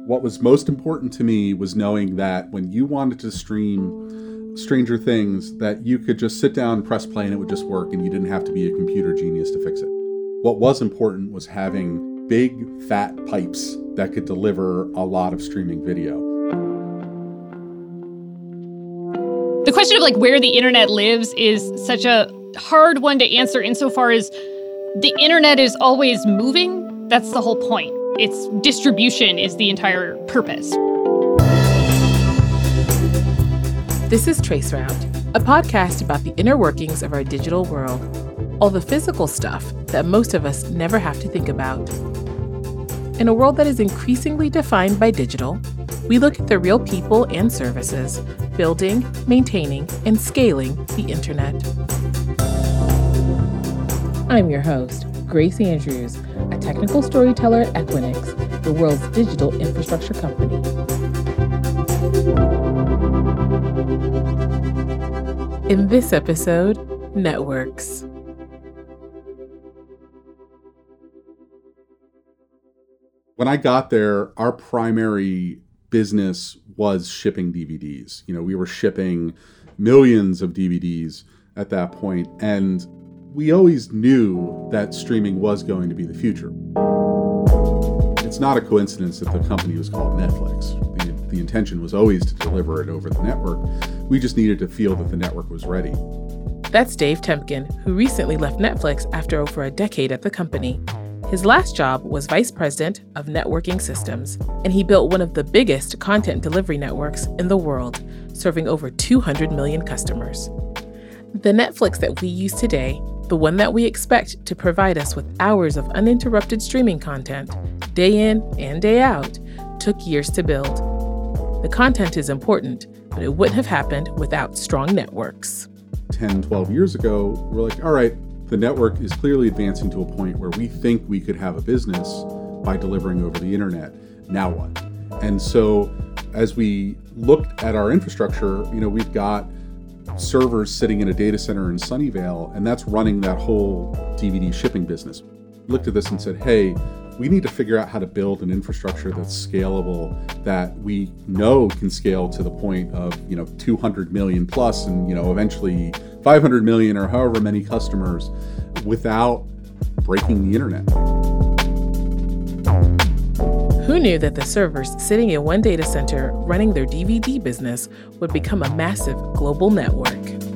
What was most important to me was knowing that when you wanted to stream Stranger Things, that you could just sit down, press play, and it would just work, and you didn't have to be a computer genius to fix it. What was important was having big, fat pipes that could deliver a lot of streaming video. The question of where the internet lives is such a hard one to answer insofar as the internet is always moving. That's the whole point. Its distribution is the entire purpose. This is Traceroute, a podcast about the inner workings of our digital world, all the physical stuff that most of us never have to think about. In a world that is increasingly defined by digital, we look at the real people and services building, maintaining, and scaling the internet. I'm your host, Grace Andrews, a technical storyteller at Equinix, the world's digital infrastructure company. In this episode, networks. When I got there, our primary business was shipping DVDs. We were shipping millions of DVDs at that point, and we always knew that streaming was going to be the future. It's not a coincidence that the company was called Netflix. The intention was always to deliver it over the network. We just needed to feel that the network was ready. That's Dave Temkin, who recently left Netflix after over a decade at the company. His last job was Vice President of Networking Systems, and he built one of the biggest content delivery networks in the world, serving over 200 million customers. The Netflix that we use today, the one that we expect to provide us with hours of uninterrupted streaming content, day in and day out, took years to build. The content is important, but it wouldn't have happened without strong networks. 10, 12 years ago, we're like, all right, the network is clearly advancing to a point where we think we could have a business by delivering over the internet. Now what? And so as we looked at our infrastructure, we've got servers sitting in a data center in Sunnyvale, and that's running that whole DVD shipping business. Looked at this and said, hey, we need to figure out how to build an infrastructure that's scalable, that we know can scale to the point of 200 million plus and eventually 500 million or however many customers without breaking the internet. Who knew that the servers sitting in one data center running their DVD business would become a massive global network?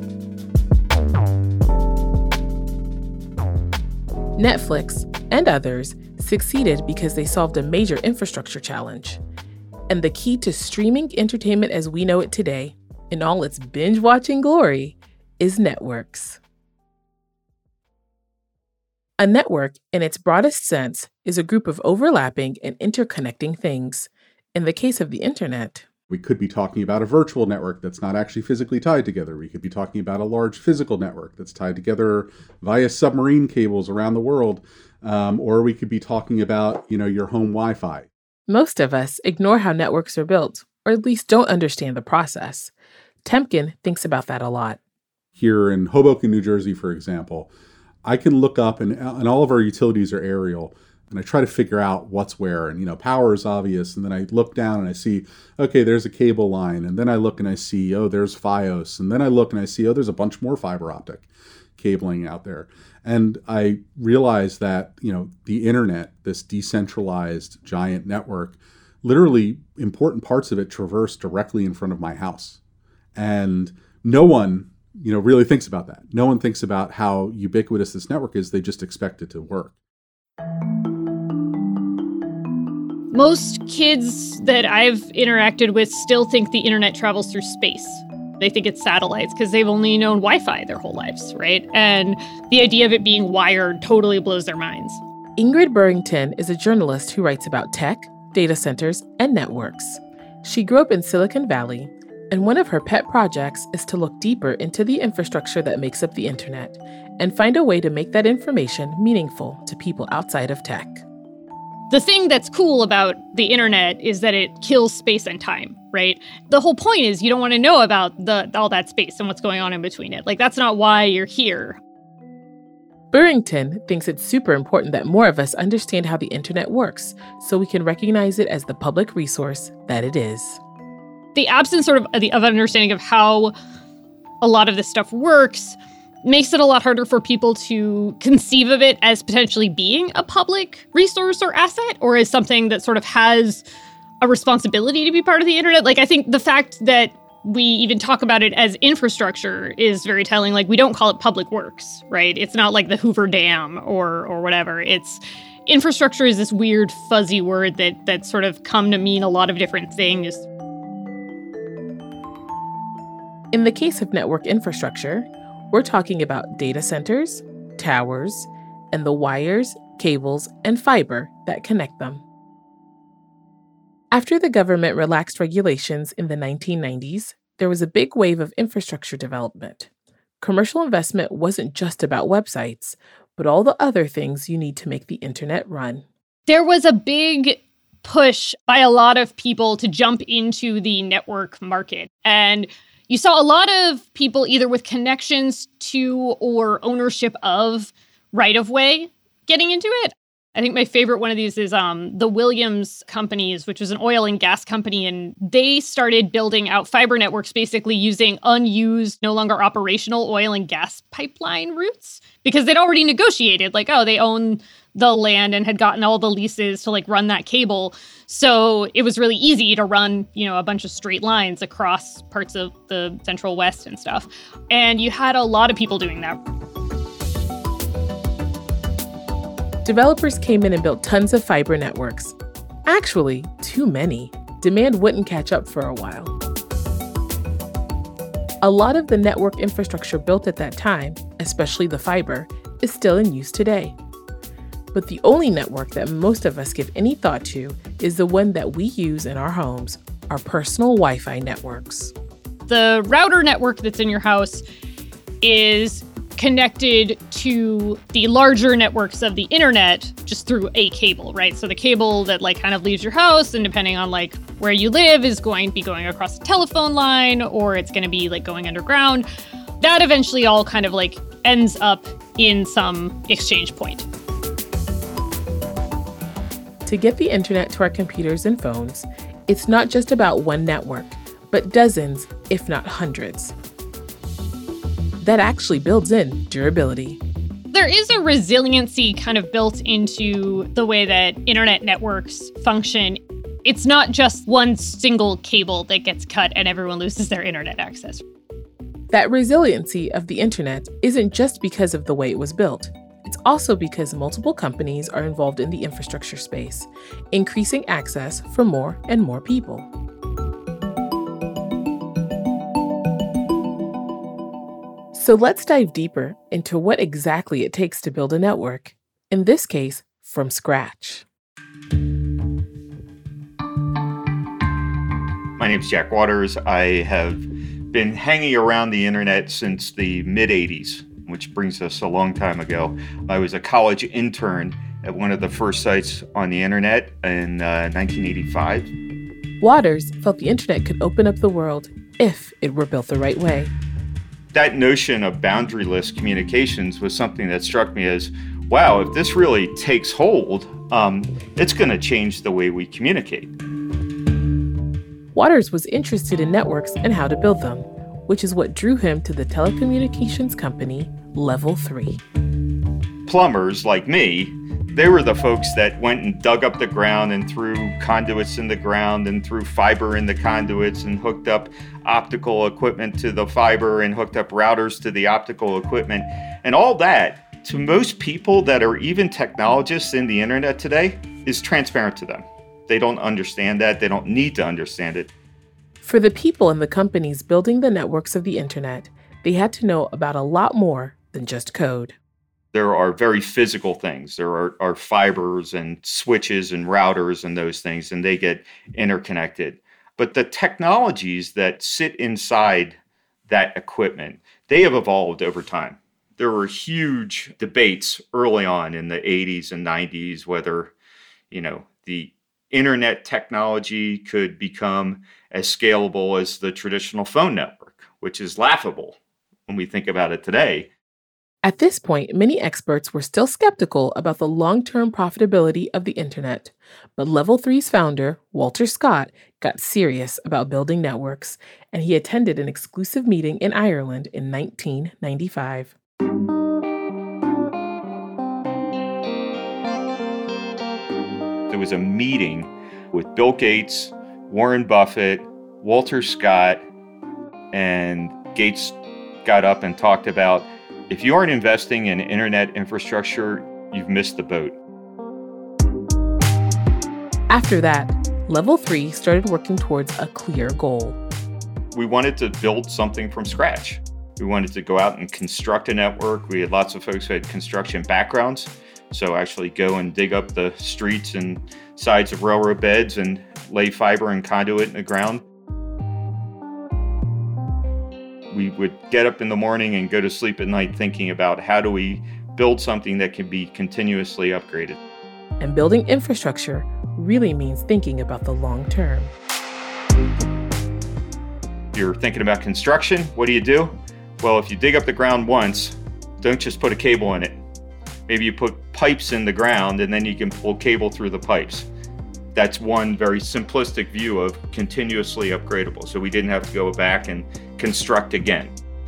Netflix and others succeeded because they solved a major infrastructure challenge. And the key to streaming entertainment as we know it today, in all its binge-watching glory, is networks. A network, in its broadest sense, is a group of overlapping and interconnecting things. In the case of the internet, we could be talking about a virtual network that's not actually physically tied together. We could be talking about a large physical network that's tied together via submarine cables around the world. Or we could be talking about, your home Wi-Fi. Most of us ignore how networks are built, or at least don't understand the process. Temkin thinks about that a lot. Here in Hoboken, New Jersey, for example, I can look up, and all of our utilities are aerial, and I try to figure out what's where. And, power is obvious, and then I look down and I see, okay, there's a cable line. And then I look and I see, oh, there's Fios. And then I look and I see, oh, there's a bunch more fiber optic cabling out there. And I realized that, the internet, this decentralized giant network, literally important parts of it traverse directly in front of my house. And no one, really thinks about that. No one thinks about how ubiquitous this network is. They just expect it to work. Most kids that I've interacted with still think the internet travels through space. They think it's satellites because they've only known Wi-Fi their whole lives, right? And the idea of it being wired totally blows their minds. Ingrid Burrington is a journalist who writes about tech, data centers, and networks. She grew up in Silicon Valley, and one of her pet projects is to look deeper into the infrastructure that makes up the internet and find a way to make that information meaningful to people outside of tech. The thing that's cool about the internet is that it kills space and time, right? The whole point is you don't want to know about all that space and what's going on in between it. That's not why you're here. Burrington thinks it's super important that more of us understand how the internet works so we can recognize it as the public resource that it is. The absence of understanding of how a lot of this stuff works makes it a lot harder for people to conceive of it as potentially being a public resource or asset, or as something that sort of has a responsibility to be part of the internet. Like, I think the fact that we even talk about it as infrastructure is very telling. Like, we don't call it public works, right? It's not like the Hoover Dam or whatever. It's infrastructure is this weird fuzzy word that sort of come to mean a lot of different things. In the case of network infrastructure, we're talking about data centers, towers, and the wires, cables, and fiber that connect them. After the government relaxed regulations in the 1990s, there was a big wave of infrastructure development. Commercial investment wasn't just about websites, but all the other things you need to make the internet run. There was a big push by a lot of people to jump into the network market. And you saw a lot of people either with connections to or ownership of right-of-way getting into it. I think my favorite one of these is the Williams Companies, which was an oil and gas company, and they started building out fiber networks basically using unused, no longer operational oil and gas pipeline routes because they'd already negotiated, like, oh, they own the land and had gotten all the leases to like run that cable. So it was really easy to run, a bunch of straight lines across parts of the Central West and stuff. And you had a lot of people doing that. Developers came in and built tons of fiber networks. Actually, too many. Demand wouldn't catch up for a while. A lot of the network infrastructure built at that time, especially the fiber, is still in use today. But the only network that most of us give any thought to is the one that we use in our homes, our personal Wi-Fi networks. The router network that's in your house is connected to the larger networks of the internet just through a cable, right? So the cable that like kind of leaves your house and depending on like where you live is going to be going across a telephone line or it's going to be like going underground. That eventually all kind of like ends up in some exchange point. To get the internet to our computers and phones, it's not just about one network, but dozens, if not hundreds. That actually builds in durability. There is a resiliency kind of built into the way that internet networks function. It's not just one single cable that gets cut and everyone loses their internet access. That resiliency of the internet isn't just because of the way it was built. It's also because multiple companies are involved in the infrastructure space, increasing access for more and more people. So let's dive deeper into what exactly it takes to build a network, in this case, from scratch. My name's Jack Waters. I have been hanging around the internet since the mid-'80s, which brings us a long time ago. I was a college intern at one of the first sites on the internet in 1985. Waters felt the internet could open up the world if it were built the right way. That notion of boundaryless communications was something that struck me as, wow, if this really takes hold, it's going to change the way we communicate. Waters was interested in networks and how to build them, which is what drew him to the telecommunications company Level 3. Plumbers like me, they were the folks that went and dug up the ground and threw conduits in the ground and threw fiber in the conduits and hooked up optical equipment to the fiber and hooked up routers to the optical equipment. And all that, to most people that are even technologists in the internet today, is transparent to them. They don't understand that. They don't need to understand it. For the people and the companies building the networks of the internet, they had to know about a lot more than just code. There are very physical things. There are fibers and switches and routers and those things, and they get interconnected. But the technologies that sit inside that equipment, they have evolved over time. There were huge debates early on in the 80s and 90s whether, the internet technology could become as scalable as the traditional phone network, which is laughable when we think about it today. At this point, many experts were still skeptical about the long-term profitability of the internet, but Level 3's founder, Walter Scott, got serious about building networks, and he attended an exclusive meeting in Ireland in 1995. There was a meeting with Bill Gates, Warren Buffett, Walter Scott, and Gates got up and talked about, if you aren't investing in internet infrastructure, you've missed the boat. After that, Level 3 started working towards a clear goal. We wanted to build something from scratch. We wanted to go out and construct a network. We had lots of folks who had construction backgrounds. So actually go and dig up the streets and sides of railroad beds and lay fiber and conduit in the ground. We would get up in the morning and go to sleep at night thinking about how do we build something that can be continuously upgraded. And building infrastructure really means thinking about the long term. You're thinking about construction, what do? Well, if you dig up the ground once, don't just put a cable in it. Maybe you put pipes in the ground and then you can pull cable through the pipes. That's one very simplistic view of continuously upgradable. So we didn't have to go back and construct again.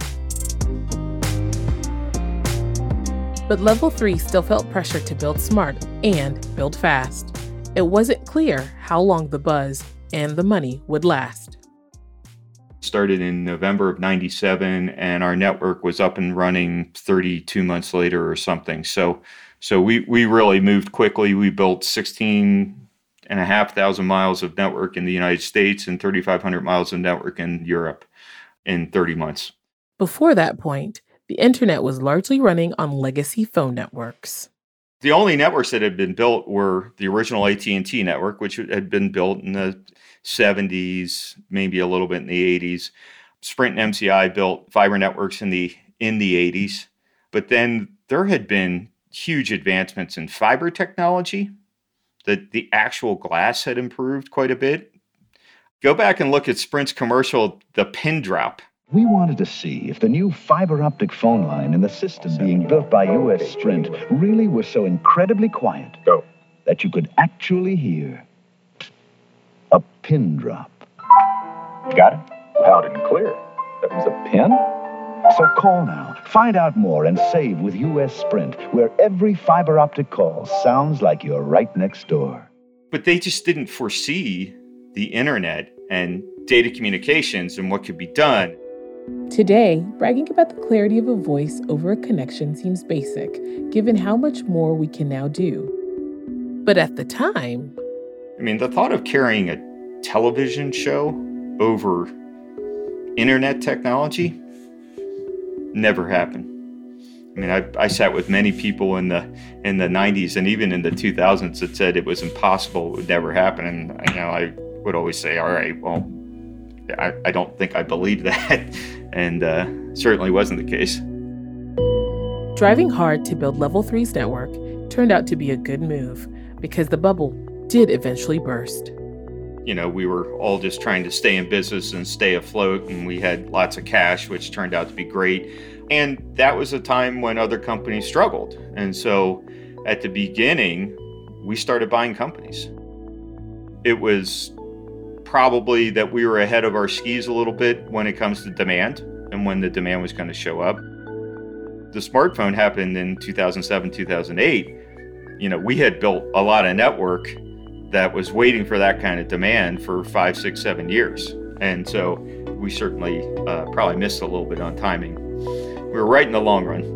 But Level 3 still felt pressure to build smart and build fast. It wasn't clear how long the buzz and the money would last. Started in November of 97, and our network was up and running 32 months later or something. So we really moved quickly. We built 16,500 miles of network in the United States and 3,500 miles of network in Europe in 30 months. Before that point, the internet was largely running on legacy phone networks. The only networks that had been built were the original AT&T network, which had been built in the 70s, maybe a little bit in the 80s. Sprint and MCI built fiber networks in the 80s. But then there had been huge advancements in fiber technology. The actual glass had improved quite a bit. Go back and look at Sprint's commercial, the pin drop. We wanted to see if the new fiber optic phone line in the system being built by U.S. Sprint really was so incredibly quiet that you could actually hear a pin drop. Got it? Loud and clear. That was a pin? So call now. Find out more and save with U.S. Sprint, where every fiber optic call sounds like you're right next door. But they just didn't foresee the internet and data communications and what could be done. Today, bragging about the clarity of a voice over a connection seems basic, given how much more we can now do. But at the time... the thought of carrying a television show over internet technology never happened. I sat with many people in the 90s and even in the 2000s that said it was impossible, it would never happen. And I would always say, all right, well, I don't think I believe that. And certainly wasn't the case. Driving hard to build Level 3's network turned out to be a good move because the bubble did eventually burst. We were all just trying to stay in business and stay afloat, and we had lots of cash, which turned out to be great. And that was a time when other companies struggled. And so at the beginning, we started buying companies. It was probably that we were ahead of our skis a little bit when it comes to demand and when the demand was going to show up. The smartphone happened in 2007, 2008. We had built a lot of network that was waiting for that kind of demand for 5, 6, 7 years. And so we certainly probably missed a little bit on timing. We were right in the long run.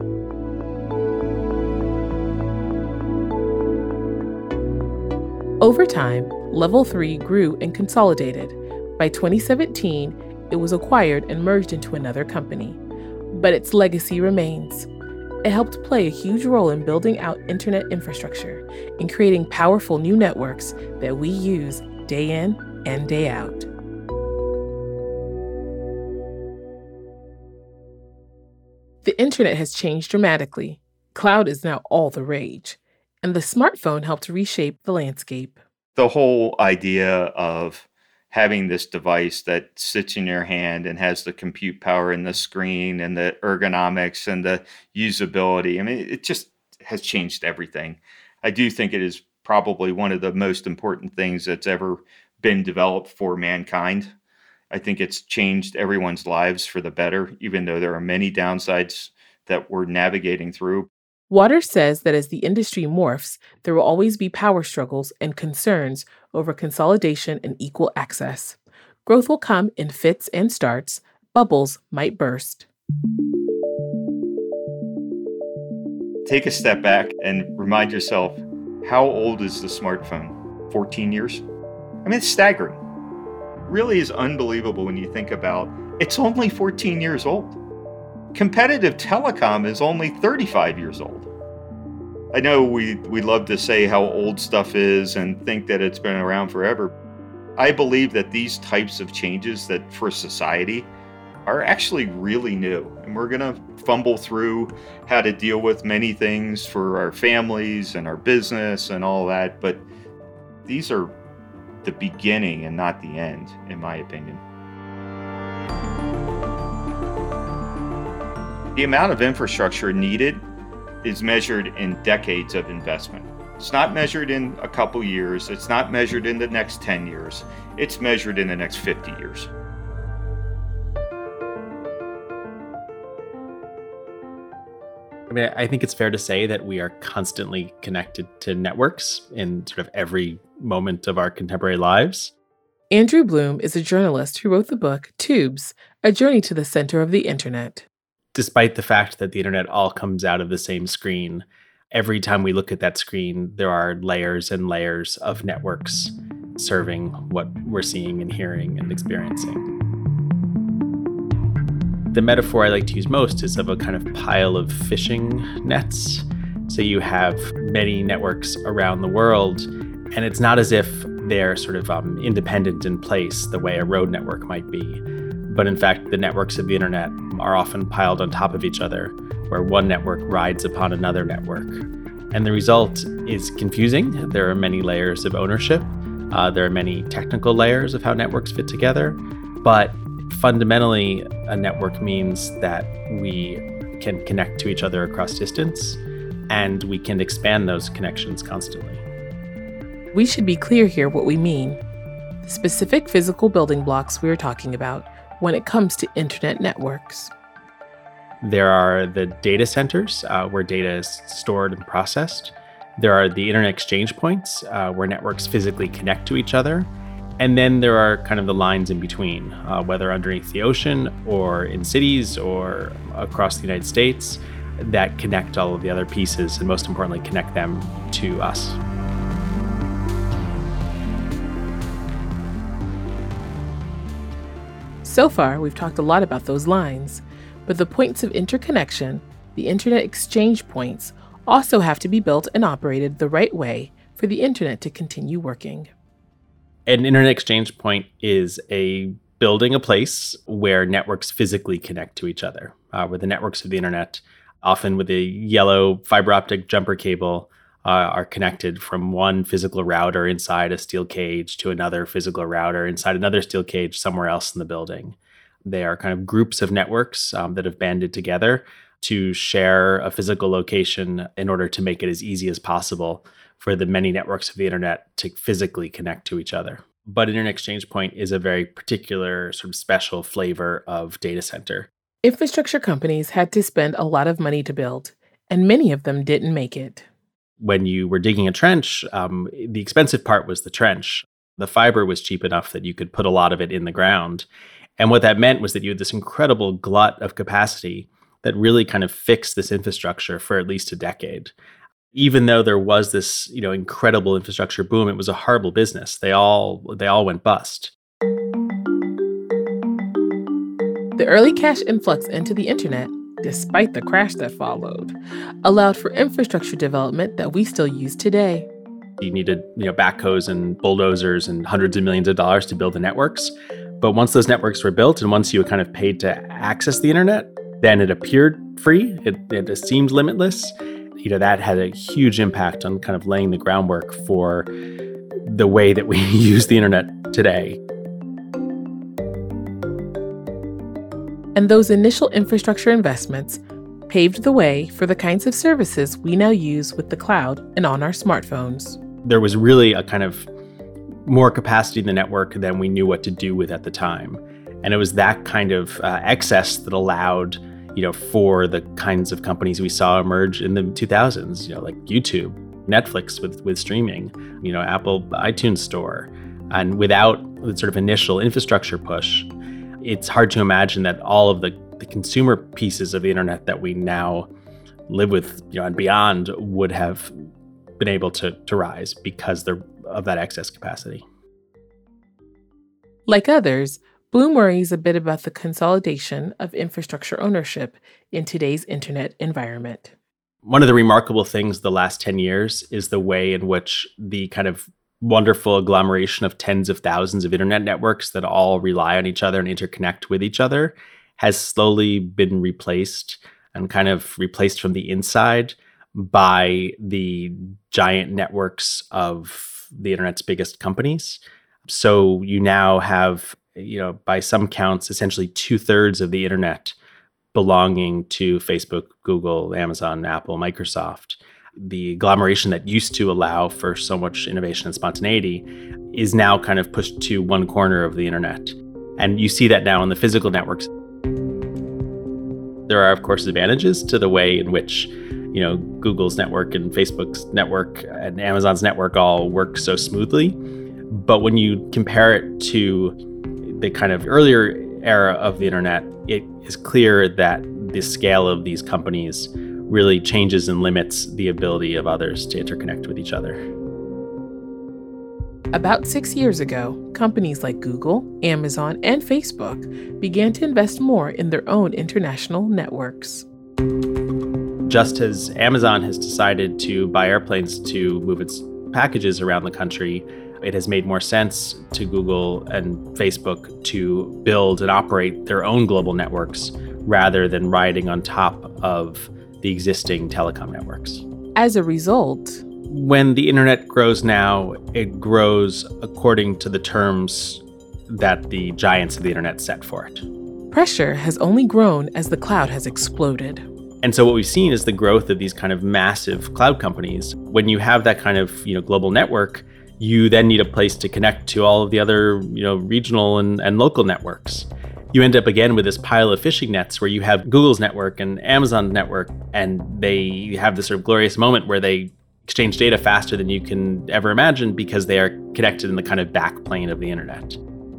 Over time, Level 3 grew and consolidated. By 2017, it was acquired and merged into another company. But its legacy remains. It helped play a huge role in building out internet infrastructure and creating powerful new networks that we use day in and day out. The internet has changed dramatically. Cloud is now all the rage, and the smartphone helped reshape the landscape. The whole idea of having this device that sits in your hand and has the compute power and the screen and the ergonomics and the usability. I mean, it just has changed everything. I do think it is probably one of the most important things that's ever been developed for mankind. I think it's changed everyone's lives for the better, even though there are many downsides that we're navigating through. Waters says that as the industry morphs, there will always be power struggles and concerns over consolidation and equal access. Growth will come in fits and starts. Bubbles might burst. Take a step back and remind yourself, how old is the smartphone? 14 years? I mean, it's staggering. It really is unbelievable when you think about it's only 14 years old. Competitive telecom is only 35 years old. I know we love to say how old stuff is and think that it's been around forever. I believe that these types of changes that for society are actually really new. And we're going to fumble through how to deal with many things for our families and our business and all that. But these are the beginning and not the end, in my opinion. The amount of infrastructure needed is measured in decades of investment. It's not measured in a couple years. It's not measured in the next 10 years. It's measured in the next 50 years. I mean, I think it's fair to say that we are constantly connected to networks in sort of every moment of our contemporary lives. Andrew Bloom is a journalist who wrote the book Tubes, A Journey to the Center of the Internet. Despite the fact that the internet all comes out of the same screen, every time we look at that screen, there are layers and layers of networks serving what we're seeing and hearing and experiencing. The metaphor I like to use most is of a kind of pile of fishing nets. So you have many networks around the world, and it's not as if they're sort of independent in place the way a road network might be. But in fact, the networks of the internet are often piled on top of each other, where one network rides upon another network. And the result is confusing. There are many layers of ownership. There are many technical layers of how networks fit together. But fundamentally, a network means that we can connect to each other across distance, and we can expand those connections constantly. We should be clear here what we mean. The specific physical building blocks we are talking about when it comes to internet networks. There are the data centers where data is stored and processed. There are the internet exchange points where networks physically connect to each other. And then there are kind of the lines in between, whether underneath the ocean or in cities or across the United States, that connect all of the other pieces and most importantly, connect them to us. So far, we've talked a lot about those lines, but the points of interconnection, the internet exchange points, also have to be built and operated the right way for the internet to continue working. An internet exchange point is a place where networks physically connect to each other, where the networks of the internet, often with a yellow fiber optic jumper cable, are connected from one physical router inside a steel cage to another physical router inside another steel cage somewhere else in the building. They are kind of groups of networks that have banded together to share a physical location in order to make it as easy as possible for the many networks of the internet to physically connect to each other. But Internet Exchange Point is a very particular sort of special flavor of data center. Infrastructure companies had to spend a lot of money to build, and many of them didn't make it. When you were digging a trench, the expensive part was the trench. The fiber was cheap enough that you could put a lot of it in the ground. And what that meant was that you had this incredible glut of capacity that really kind of fixed this infrastructure for at least a decade. Even though there was this, incredible infrastructure boom, it was a horrible business. They all went bust. The early cash influx into the internet, despite the crash that followed, allowed for infrastructure development that we still use today. You needed, backhoes and bulldozers and hundreds of millions of dollars to build the networks. But once those networks were built and once you kind of paid to access the internet, then it appeared free. It seemed limitless. That had a huge impact on kind of laying the groundwork for the way that we use the internet today. And those initial infrastructure investments paved the way for the kinds of services we now use with the cloud and on our smartphones. There was really a kind of more capacity in the network than we knew what to do with at the time. And it was that kind of excess that allowed, for the kinds of companies we saw emerge in the 2000s, like YouTube, Netflix with streaming, Apple iTunes Store. And without the sort of initial infrastructure push, it's hard to imagine that all of the consumer pieces of the internet that we now live with, and beyond would have been able to rise because of that excess capacity. Like others, Bloom worries a bit about the consolidation of infrastructure ownership in today's internet environment. One of the remarkable things the last 10 years is the way in which the kind of wonderful agglomeration of tens of thousands of internet networks that all rely on each other and interconnect with each other has slowly been replaced from the inside by the giant networks of the internet's biggest companies. So you now have, by some counts, essentially 2/3 of the internet belonging to Facebook, Google, Amazon, Apple, Microsoft. The agglomeration that used to allow for so much innovation and spontaneity is now kind of pushed to one corner of the internet. And you see that now in the physical networks. There are, of course, advantages to the way in which, Google's network and Facebook's network and Amazon's network all work so smoothly. But when you compare it to the kind of earlier era of the internet, it is clear that the scale of these companies really changes and limits the ability of others to interconnect with each other. About 6 years ago, companies like Google, Amazon, and Facebook began to invest more in their own international networks. Just as Amazon has decided to buy airplanes to move its packages around the country, it has made more sense to Google and Facebook to build and operate their own global networks rather than riding on top of the existing telecom networks. As a result, when the internet grows now, it grows according to the terms that the giants of the internet set for it. Pressure has only grown as the cloud has exploded. And so what we've seen is the growth of these kind of massive cloud companies. When you have that kind of, global network, you then need a place to connect to all of the other, regional and local networks. You end up again with this pile of fishing nets where you have Google's network and Amazon's network, and they have this sort of glorious moment where they exchange data faster than you can ever imagine because they are connected in the kind of backplane of the internet.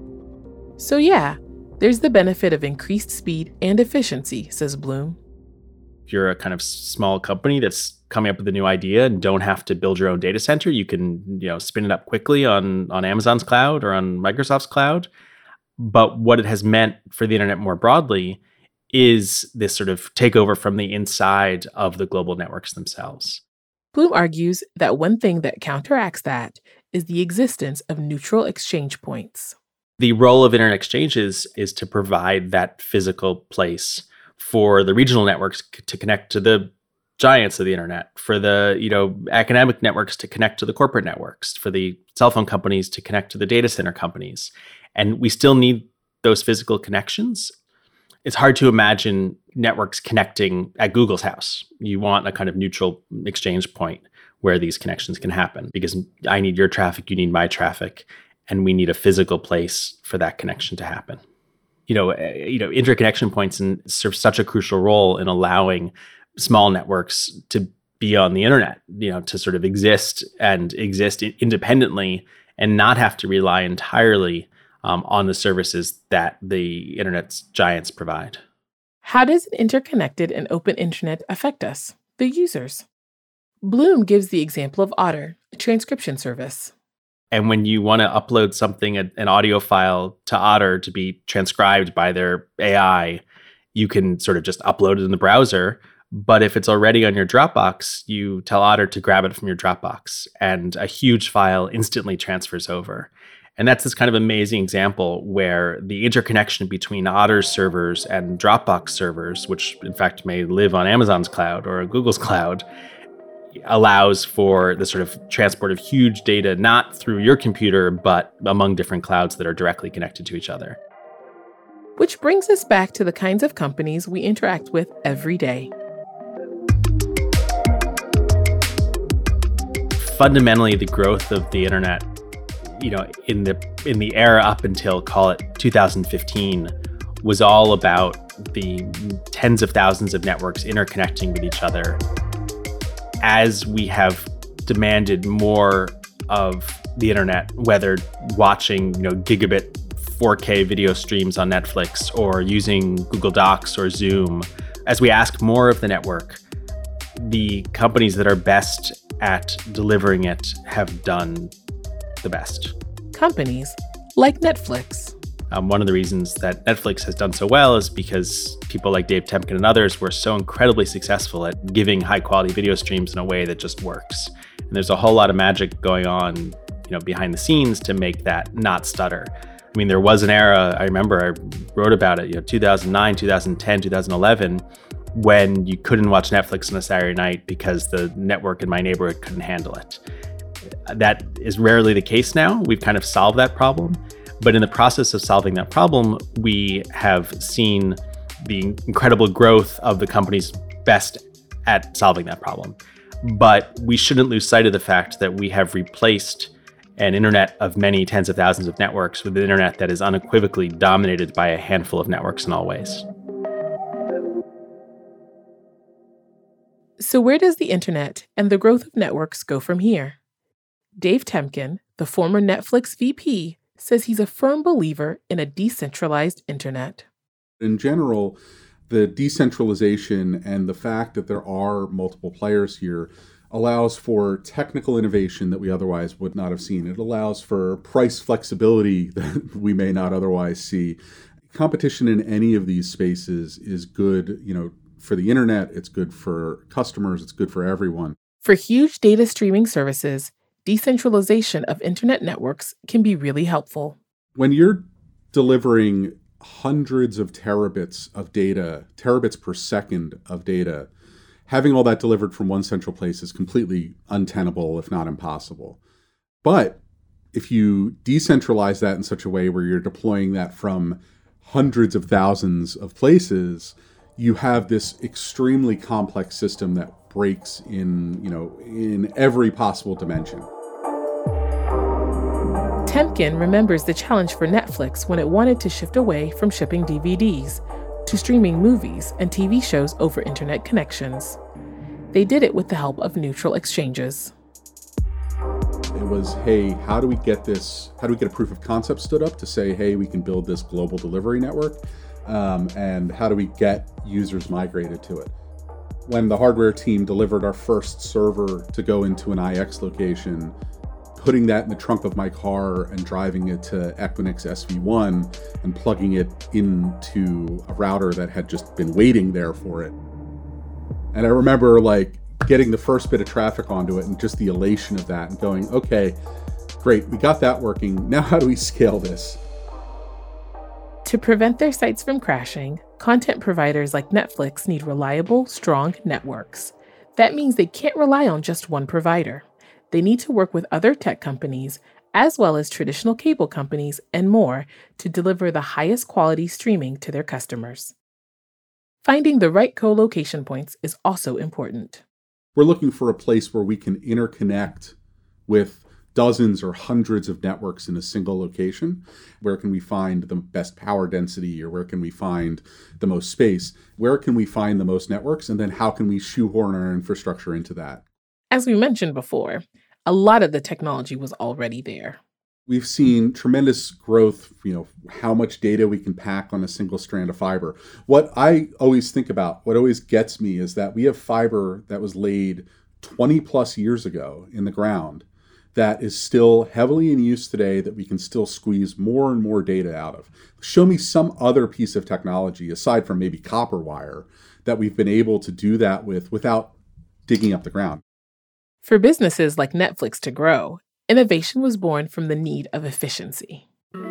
So yeah, there's the benefit of increased speed and efficiency, says Bloom. If you're a kind of small company that's coming up with a new idea and don't have to build your own data center, you can, spin it up quickly on Amazon's cloud or on Microsoft's cloud. But what it has meant for the internet more broadly is this sort of takeover from the inside of the global networks themselves. Bloom argues that one thing that counteracts that is the existence of neutral exchange points. The role of internet exchanges is to provide that physical place for the regional networks to connect to the giants of the internet, for the academic networks to connect to the corporate networks, for the cell phone companies to connect to the data center companies. And we still need those physical connections. It's hard to imagine networks connecting at Google's house. You want a kind of neutral exchange point where these connections can happen, because I need your traffic, you need my traffic, and we need a physical place for that connection to happen. Interconnection points serve such a crucial role in allowing small networks to be on the internet, to sort of exist independently and not have to rely entirely on the services that the internet's giants provide. How does an interconnected and open internet affect us, the users? Bloom gives the example of Otter, a transcription service. And when you want to upload something, an audio file to Otter to be transcribed by their AI, you can sort of just upload it in the browser. But if it's already on your Dropbox, you tell Otter to grab it from your Dropbox, and a huge file instantly transfers over. And that's this kind of amazing example where the interconnection between Otter's servers and Dropbox servers, which in fact may live on Amazon's cloud or Google's cloud, allows for the sort of transport of huge data, not through your computer, but among different clouds that are directly connected to each other. Which brings us back to the kinds of companies we interact with every day. Fundamentally, the growth of the internet, in the era up until, call it 2015, was all about the tens of thousands of networks interconnecting with each other. As we have demanded more of the internet, whether watching, gigabit 4K video streams on Netflix or using Google Docs or Zoom, as we ask more of the network, the companies that are best at delivering it have done the best. Companies like Netflix. One of the reasons that Netflix has done so well is because people like Dave Temkin and others were so incredibly successful at giving high quality video streams in a way that just works. And there's a whole lot of magic going on, behind the scenes to make that not stutter. I mean, there was an era, I remember I wrote about it, 2009, 2010, 2011, when you couldn't watch Netflix on a Saturday night because the network in my neighborhood couldn't handle it. That is rarely the case now. We've kind of solved that problem. But in the process of solving that problem, we have seen the incredible growth of the companies best at solving that problem. But we shouldn't lose sight of the fact that we have replaced an internet of many tens of thousands of networks with an internet that is unequivocally dominated by a handful of networks in all ways. So where does the internet and the growth of networks go from here? Dave Temkin, the former Netflix VP, says he's a firm believer in a decentralized internet. In general, the decentralization and the fact that there are multiple players here allows for technical innovation that we otherwise would not have seen. It allows for price flexibility that we may not otherwise see. Competition in any of these spaces is good, for the internet, it's good for customers, it's good for everyone. For huge data streaming services, decentralization of internet networks can be really helpful. When you're delivering hundreds of terabits of data, terabits per second of data, having all that delivered from one central place is completely untenable, if not impossible. But if you decentralize that in such a way where you're deploying that from hundreds of thousands of places, you have this extremely complex system that breaks in every possible dimension. Temkin remembers the challenge for Netflix when it wanted to shift away from shipping DVDs to streaming movies and TV shows over internet connections. They did it with the help of neutral exchanges. It was, hey, how do we get a proof of concept stood up to say, hey, we can build this global delivery network? And how do we get users migrated to it? When the hardware team delivered our first server to go into an IX location, putting that in the trunk of my car and driving it to Equinix SV1 and plugging it into a router that had just been waiting there for it. And I remember getting the first bit of traffic onto it and just the elation of that and going, okay, great, we got that working. Now how do we scale this? To prevent their sites from crashing, content providers like Netflix need reliable, strong networks. That means they can't rely on just one provider. They need to work with other tech companies, as well as traditional cable companies and more, to deliver the highest quality streaming to their customers. Finding the right co-location points is also important. We're looking for a place where we can interconnect with dozens or hundreds of networks in a single location. Where can we find the best power density, or where can we find the most space? Where can we find the most networks? And then how can we shoehorn our infrastructure into that? As we mentioned before, a lot of the technology was already there. We've seen tremendous growth, how much data we can pack on a single strand of fiber. What I always think about, what always gets me, is that we have fiber that was laid 20 plus years ago in the ground that is still heavily in use today, that we can still squeeze more and more data out of. Show me some other piece of technology, aside from maybe copper wire, that we've been able to do that without digging up the ground. For businesses like Netflix to grow, innovation was born from the need of efficiency.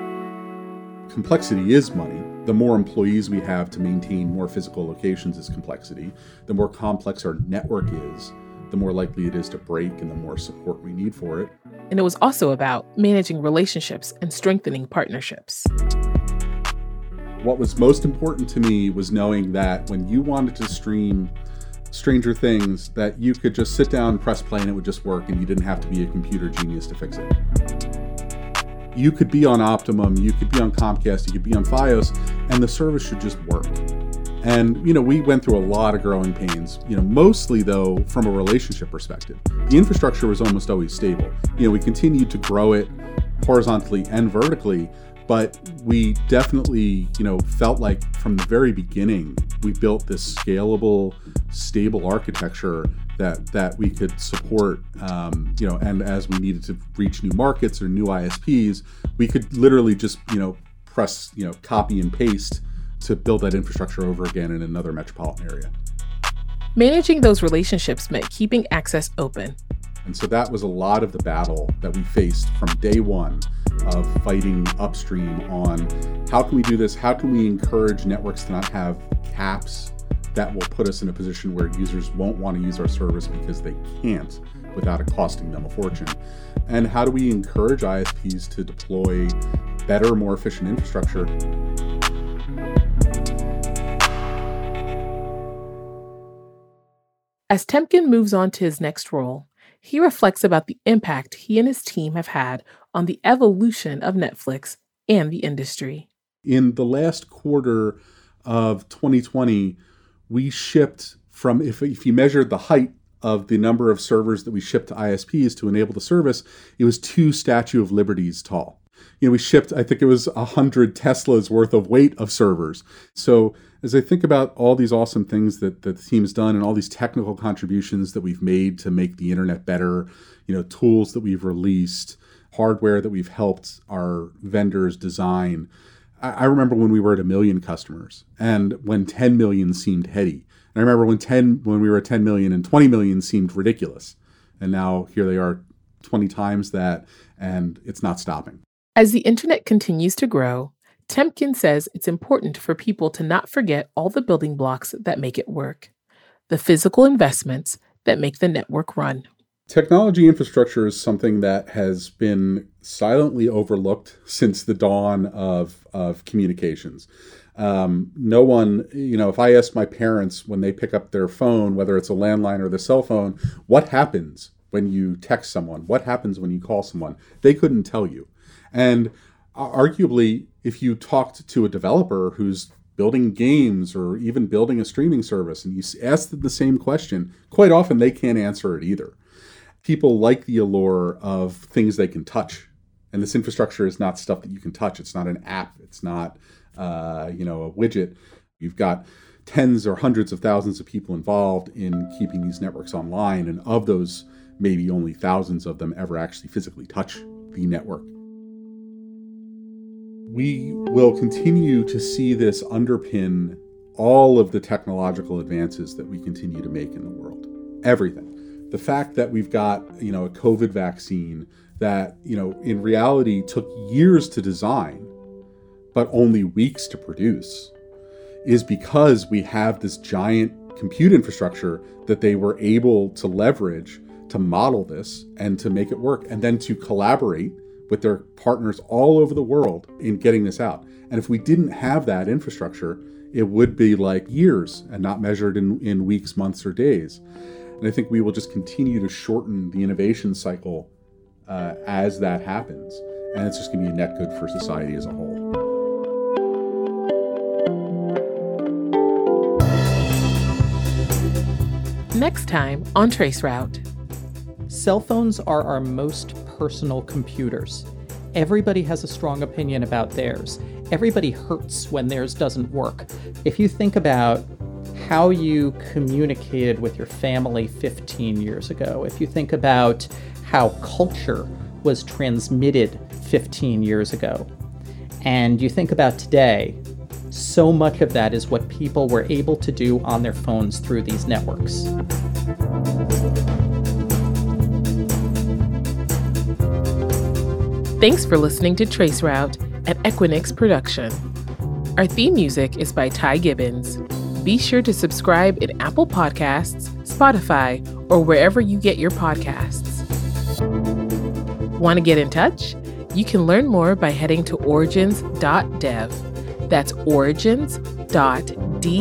Complexity is money. The more employees we have to maintain more physical locations is complexity. The more complex our network is, the more likely it is to break and the more support we need for it. And it was also about managing relationships and strengthening partnerships. What was most important to me was knowing that when you wanted to stream Stranger Things, that you could just sit down, press play, and it would just work, and you didn't have to be a computer genius to fix it. You could be on Optimum, you could be on Comcast, you could be on Fios, and the service should just work. And, we went through a lot of growing pains, mostly though from a relationship perspective. The infrastructure was almost always stable. We continued to grow it horizontally and vertically, but we definitely, felt like from the very beginning, we built this scalable, stable architecture that we could support, and as we needed to reach new markets or new ISPs, we could literally just, press, copy and paste to build that infrastructure over again in another metropolitan area. Managing those relationships meant keeping access open. And so that was a lot of the battle that we faced from day one of fighting upstream on how can we do this? How can we encourage networks to not have caps that will put us in a position where users won't want to use our service because they can't without it costing them a fortune? And how do we encourage ISPs to deploy better, more efficient infrastructure? As Temkin moves on to his next role, he reflects about the impact he and his team have had on the evolution of Netflix and the industry. In the last quarter of 2020, we shipped from, if you measured the height of the number of servers that we shipped to ISPs to enable the service, it was 2 Statue of Liberties tall. We shipped, I think it was 100 Teslas worth of weight of servers. So as I think about all these awesome things that the team's done and all these technical contributions that we've made to make the internet better, tools that we've released, hardware that we've helped our vendors design. I remember when we were at 1 million customers and when 10 million seemed heady. And I remember when we were at 10 million and 20 million seemed ridiculous. And now here they are 20 times that, and it's not stopping. As the internet continues to grow, Temkin says it's important for people to not forget all the building blocks that make it work, the physical investments that make the network run. Technology infrastructure is something that has been silently overlooked since the dawn of communications. No one, if I ask my parents when they pick up their phone, whether it's a landline or the cell phone, what happens when you text someone? What happens when you call someone? They couldn't tell you. And arguably, if you talked to a developer who's building games or even building a streaming service and you ask them the same question, quite often they can't answer it either. People like the allure of things they can touch. And this infrastructure is not stuff that you can touch. It's not an app. It's not, a widget. You've got tens or hundreds of thousands of people involved in keeping these networks online. And of those, maybe only thousands of them ever actually physically touch the network. We will continue to see this underpin all of the technological advances that we continue to make in the world. Everything. The fact that we've got, a COVID vaccine that, in reality took years to design, but only weeks to produce, is because we have this giant compute infrastructure that they were able to leverage to model this and to make it work, and then to collaborate with their partners all over the world in getting this out. And if we didn't have that infrastructure, it would be like years and not measured in weeks, months, or days. And I think we will just continue to shorten the innovation cycle as that happens. And it's just going to be a net good for society as a whole. Next time on Traceroute. Cell phones are our most personal computers. Everybody has a strong opinion about theirs. Everybody hurts when theirs doesn't work. If you think about how you communicated with your family 15 years ago, if you think about how culture was transmitted 15 years ago, and you think about today, so much of that is what people were able to do on their phones through these networks. Thanks for listening to Traceroute, an Equinix production. Our theme music is by Ty Gibbons. Be sure to subscribe in Apple Podcasts, Spotify, or wherever you get your podcasts. Want to get in touch? You can learn more by heading to origins.dev. That's origins.dev.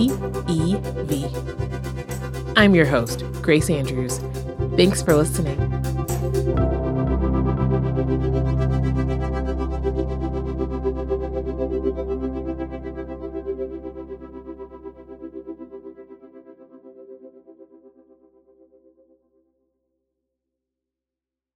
I'm your host, Grace Andrews. Thanks for listening.